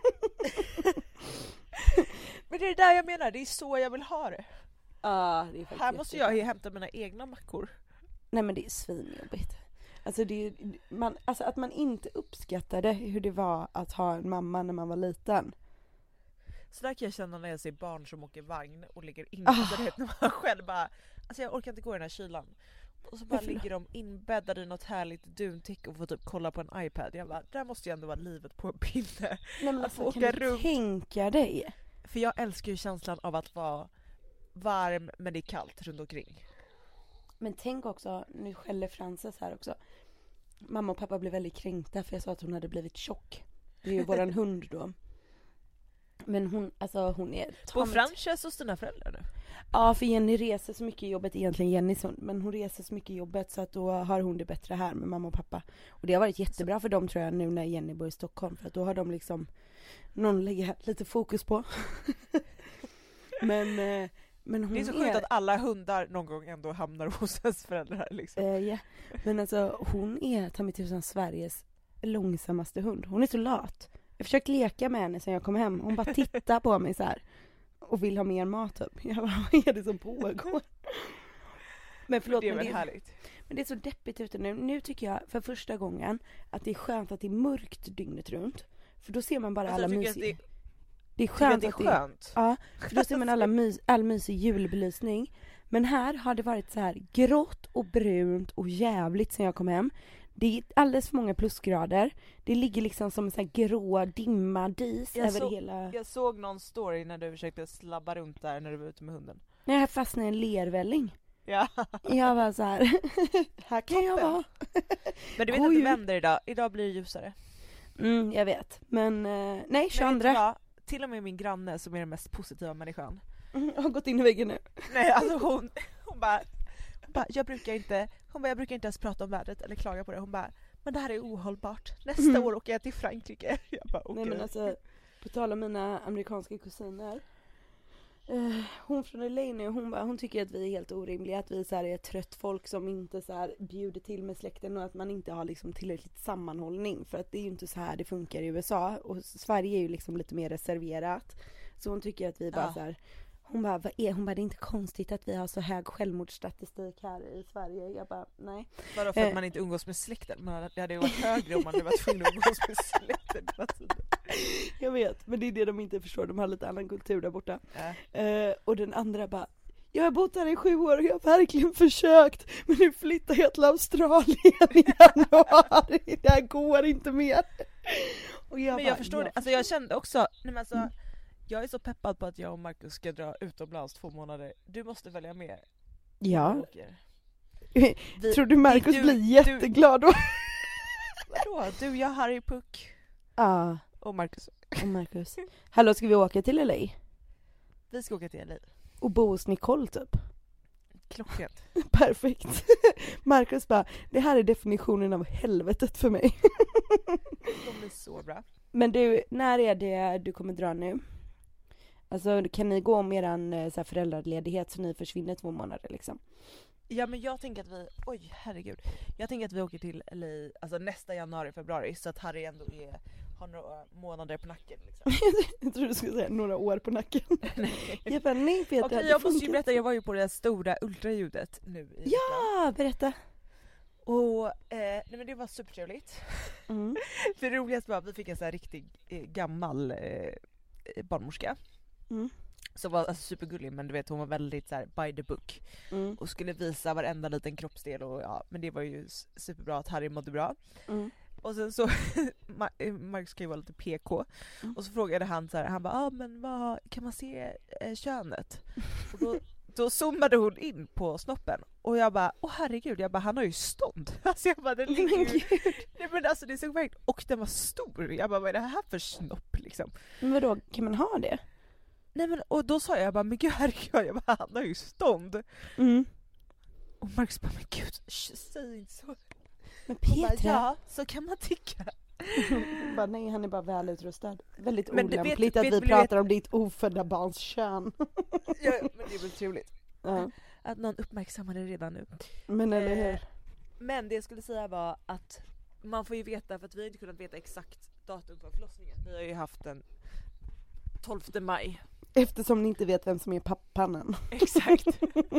Men det är det där jag menar, det är så jag vill ha det. Det är här måste jag hämta mina egna mackor. Nej men det är svinjobbigt. Alltså, alltså att man inte uppskattade hur det var att ha en mamma när man var liten. Så där kan jag känna när jag ser barn som åker vagn och ligger in. Alltså, när man själv bara, alltså jag orkar inte gå i den här kylan. Och så bara ligger de inbäddade i något härligt duntäcke och får typ kolla på en iPad. Jag bara, där måste ju ändå vara livet på en pinne. Nej, men att alltså, få åka kan runt. du tänka dig? För jag älskar ju känslan av att vara varm men det är kallt runt omkring. Men tänk också, nu skäller Frances här också. Mamma och pappa blev väldigt kränkta för jag sa att hon hade blivit tjock. Det är ju våran hund då. Men hon är... På Frances hos dina föräldrar nu? Ja, för Jenny reser så mycket i jobbet, egentligen Jennys hund. Men hon reser så mycket i jobbet så att då har hon det bättre här med mamma och pappa. Och det har varit jättebra för dem tror jag nu när Jenny bor i Stockholm. För att då har de liksom någon lägger lite fokus på. Men hon det är så sjukt att alla hundar någon gång ändå hamnar hos ens föräldrar liksom. Ja. Men alltså hon är ta mig tusan Sveriges långsammaste hund. Hon är så lat. Jag försökt leka med henne sen jag kom hem. Hon bara tittar på mig så här och vill ha mer mat typ. Jag bara, vad är det som pågår? Men förlåt, det är väl härligt. Men det är så deppigt ute nu. Nu tycker jag för första gången att det är skönt att det är mörkt dygnet runt. För då ser man bara alla mysig... Det är skönt att det är skönt. Ja, för då ser man all mysig julbelysning. Men här har det varit så här grått och brunt och jävligt sen jag kom hem. Det är alldeles för många plusgrader. Det ligger liksom som en sån här grå dimma dis över hela... Jag såg någon story när du försökte slabba runt där när du var ute med hunden. Nej, jag fastnade i en lervälling. Ja. Jag var så här, här kan jag vara. Men du vet att det vänder idag. Idag blir det ljusare. Jag vet. Men nej, 22. till och med min granne som är den mest positiva människan. Har gått in i väggen nu. Nej, alltså hon bara jag brukar inte ens prata om vädret eller klaga på det. Hon bara, men det här är ohållbart. Nästa år åker jag till Frankrike. Jag bara, okay. Nej men alltså, på tal om mina amerikanska kusiner. Hon från LA nu, hon tycker att vi är helt orimliga. Att vi så här är ett trött folk som inte så här bjuder till med släkten. Och att man inte har liksom tillräckligt sammanhållning. För att det är ju inte så här det funkar i USA. Och Sverige är ju liksom lite mer reserverat. Så hon tycker att vi bara så här... Hon bara, det är inte konstigt att vi har så hög självmordsstatistik här i Sverige. Jag bara, nej. Vadå, för att man inte umgås med släkten? Det hade ju varit högre om man hade varit tvungen att umgås med släkten. Jag vet, men det är det de inte förstår. De har lite annan kultur där borta. Och den andra bara, jag har bott här i 7 år och jag har verkligen försökt. Men nu flyttar jag till Australien i januari. Det här går inte mer. Och men jag förstår det. Alltså jag kände också, jag är så peppad på att jag och Marcus ska dra utomlands 2 månader. Du måste välja med. Ja. Tror du Marcus blir jätteglad då? Vadå? Du, jag, Harry, Puck. Ja. Och Marcus. Hallå, ska vi åka till LA? Vi ska åka till LA. Och bo hos Nicole typ. Klockrent. Perfekt. Marcus bara, det här är definitionen av helvetet för mig. De blir så bra. Men du, när är det du kommer dra nu? Alltså kan ni gå om eran så här, föräldraledighet så ni försvinner 2 månader liksom? Ja, men jag tänker att jag tänker att vi åker till LA alltså nästa januari, februari, så att Harry ändå har några månader på nacken liksom. Jag tror du skulle säga några år på nacken. Nej. Jag bara, nej Peter. Okej, jag måste ju berätta, jag var ju på det stora ultraljudet nu i Ja, berätta. Och nej, men det var supertrevligt. Det roligaste var att vi fick en så här riktig gammal barnmorska. Som var alltså supergullig, men du vet hon var väldigt så här by the book. Och skulle visa varenda liten kroppsdel och men det var ju superbra att Harry mådde bra. Och sen så Marcus ska ju vara lite PK. Och så frågade han så här, han bara, men vad kan man se könet? Och då zoomade hon in på snoppen. Och jag bara, herregud, han har ju stånd. Alltså jag bara, den ligger ju... Nej, men alltså det såg verkligen... Och den var stor. Jag bara, vad är det här för snopp liksom? Men vadå, kan man ha det? Nej men, och då sa jag bara, men gud herregud, han har ju stånd. Och Marcus bara, men gud, säg inte så. Men Petra... Ja, så kan man tycka. Bara, nej, han är bara välutrustad. Väldigt olämpligt att vi pratar om ditt ofödda barns kön. Ja, men det är väl trevligt. Att någon uppmärksammar det redan nu. Men eller hur? Men det jag skulle säga var att man får ju veta, för att vi har inte kunnat veta exakt datum för förlossningen. Vi har ju haft den 12 maj. Eftersom ni inte vet vem som är pappan än. Exakt.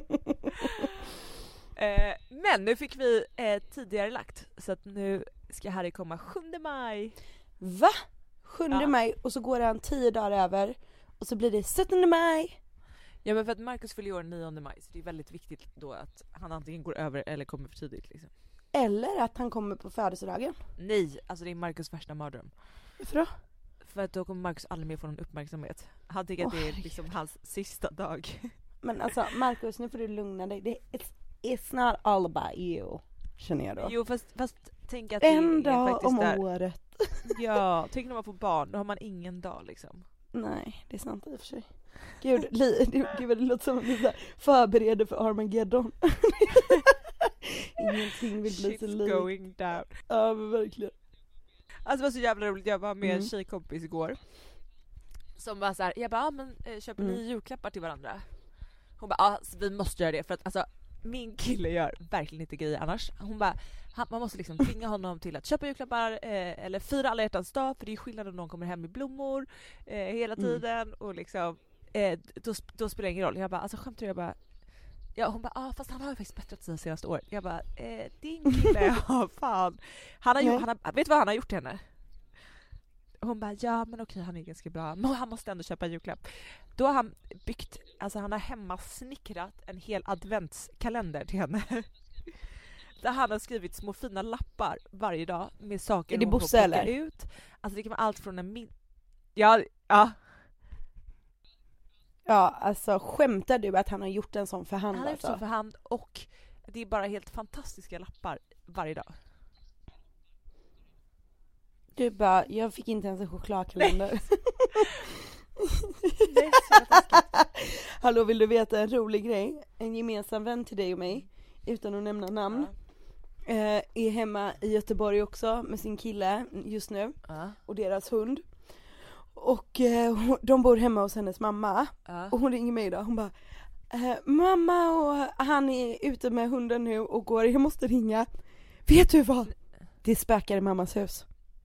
Men nu fick vi tidigare lagt. Så att nu ska Harry komma 7 maj. Va? 7 maj och så går han 10 dagar över. Och så blir det 17 maj. Ja, men för att Marcus fyller år 9 maj. Så det är väldigt viktigt då att han antingen går över eller kommer för tidigt liksom. Eller att han kommer på födelsedagen. Nej, alltså det är Marcus värsta mardröm. Varför då? För att då kommer Marcus aldrig mer få någon uppmärksamhet. Han tycker att det är liksom hans sista dag. Men alltså Marcus, nu får du lugna dig. It's not all about you, känner jag då. Jo, fast tänk att en det är dag faktiskt om där. Året. Ja, tänk när man får barn, då har man ingen dag liksom. Nej, det är sant i och för sig. Gud, det låter som att vi förbereder för Armageddon. Ingenting vill bli så likt. Going down. Ja, men verkligen. Alltså det var så jävla roligt, jag var med en tjejkompis igår. Som bara såhär, jag bara, köper ni julklappar till varandra? Hon bara, vi måste göra det. För att alltså, min kille gör verkligen inte grejer annars. Hon bara, man måste liksom tvinga honom till att köpa julklappar eller fira alla hjärtans dag. För det är skillnad om någon kommer hem med blommor hela tiden. Och liksom, då spelar det ingen roll. Jag bara, alltså skämtar jag bara. Ja, hon bara, fast han har ju faktiskt bättrat sig senaste året. Jag bara, din kille, fan. Vet du vad han har gjort till henne? Hon bara, ja men okej, han är ganska bra. Men han måste ändå köpa en julklapp. Då har han byggt, alltså han har hemma snickrat en hel adventskalender till henne. Där han har skrivit små fina lappar varje dag med saker är det hon får Bosse, plocka eller? ut. Alltså det kan vara allt från en Ja. Ja, alltså skämtar du att han har gjort en sån för hand? Han har gjort alltså? så för hand, och det är bara helt fantastiska lappar varje dag. Du bara, jag fick inte ens en chokladkalender. Nej, så taskigt. Hallå, vill du veta en rolig grej? En gemensam vän till dig och mig, utan att nämna namn, är hemma i Göteborg också med sin kille just nu och deras hund. Och de bor hemma hos hennes mamma. Och hon ringer mig idag. Hon bara, mamma och han är ute med hunden nu och går, jag måste ringa. Vet du vad? Det spökar i mammas hus.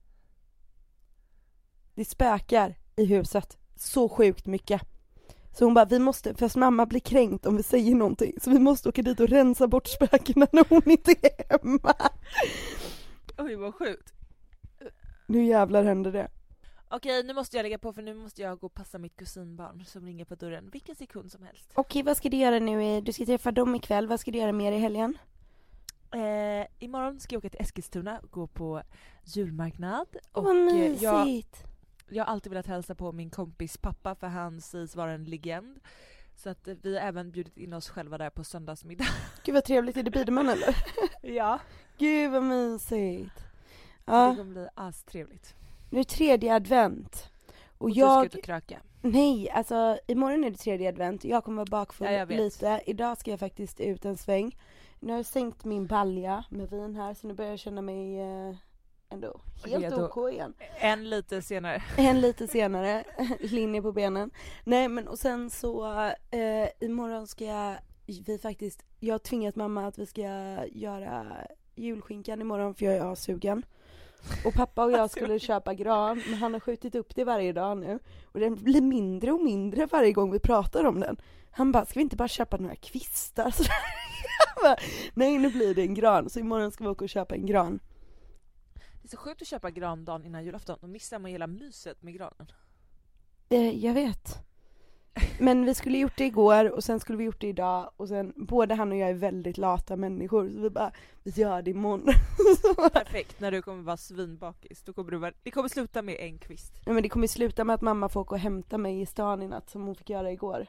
Det spökar i huset. Så sjukt mycket. Så hon bara, vi måste, fast mamma blir kränkt om vi säger någonting. Så vi måste åka dit och rensa bort spökena när hon inte är hemma. Oj, vad sjukt. Nu jävlar händer det. Okej, nu måste jag lägga på för nu måste jag gå och passa mitt kusinbarn som ringer på dörren vilken sekund som helst. Okej, vad ska du göra nu? Du ska träffa dem ikväll. Vad ska du göra mer i helgen? Imorgon ska jag åka till Eskilstuna och gå på julmarknad. Och Vad mysigt. jag har alltid velat hälsa på min kompis pappa för han sägs vara en legend. Så att vi har även bjudit in oss själva där på söndagsmiddag. Gud vad trevligt, är det Biderman eller? Ja. Gud vad mysigt. Ja. Det kommer bli astrevligt. Nu är 3:e advent. Och du ska ut och kröka. Nej, alltså imorgon är det 3:e advent. Jag kommer vara bakfull lite. Idag ska jag faktiskt ut en sväng. Nu har jag sänkt min balja med vin här. Så nu börjar jag känna mig ändå helt OK igen. En lite senare. En lite senare. Linje på benen. Nej men och sen så imorgon ska jag har tvingat mamma att vi ska göra julskinkan imorgon för jag är sugen. Och pappa och jag skulle köpa gran, men han har skjutit upp det varje dag nu. Och den blir mindre och mindre varje gång vi pratar om den. Han bara, ska vi inte bara köpa några kvistar? Så bara, nej, nu blir det en gran. Så imorgon ska vi åka och köpa en gran. Det är så sjukt att köpa gran dagen innan julafton. Då missar man hela myset med granen. Jag vet. Men vi skulle gjort det igår och sen skulle vi gjort det idag. Och sen, både han och jag är väldigt lata människor. Så vi gör det imorgon. Perfekt, när du kommer vara svinbakis. Då kommer det kommer sluta med en kvist. Ja, men det kommer sluta med att mamma får åka och hämta mig i stan i natt. Som hon fick göra igår.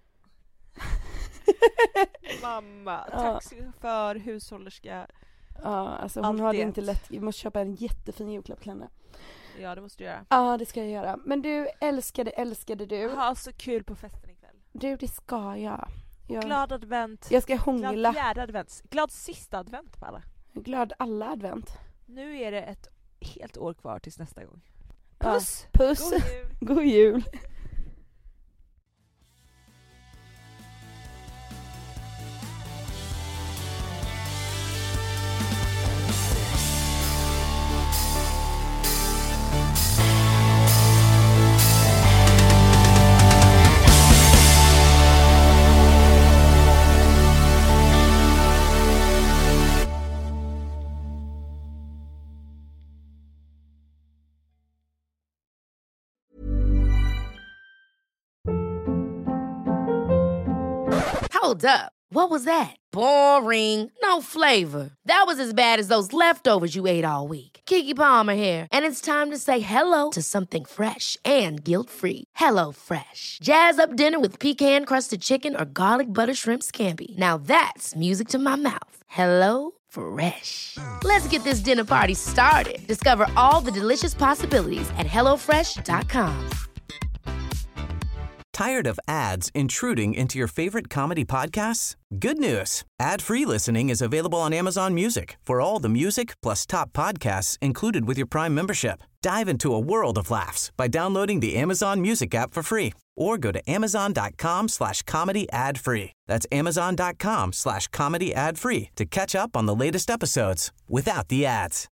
Mamma, taxichaufför, hushållerska. Ja, alltså hon har det inte lätt. Vi måste köpa en jättefin julklapp till henne. Ja, det måste du göra. Ja, det ska jag göra. Men du, älskade du. Ha så kul på festen ikväll. Du, det ska jag. Glad advent. Jag ska hångla. Glad fjärde advent. Glad sista advent på alla. Glad alla advent. Nu är det ett helt år kvar tills nästa gång. Puss! Ja, puss! God jul! God jul! Hold up. What was that? Boring. No flavor. That was as bad as those leftovers you ate all week. Keke Palmer here, and it's time to say hello to something fresh and guilt-free. Hello Fresh. Jazz up dinner with pecan-crusted chicken or garlic butter shrimp scampi. Now that's music to my mouth. Hello Fresh. Let's get this dinner party started. Discover all the delicious possibilities at hellofresh.com. Tired of ads intruding into your favorite comedy podcasts? Good news. Ad-free listening is available on Amazon Music for all the music plus top podcasts included with your Prime membership. Dive into a world of laughs by downloading the Amazon Music app for free or go to amazon.com/comedy ad-free. That's amazon.com/comedy ad-free to catch up on the latest episodes without the ads.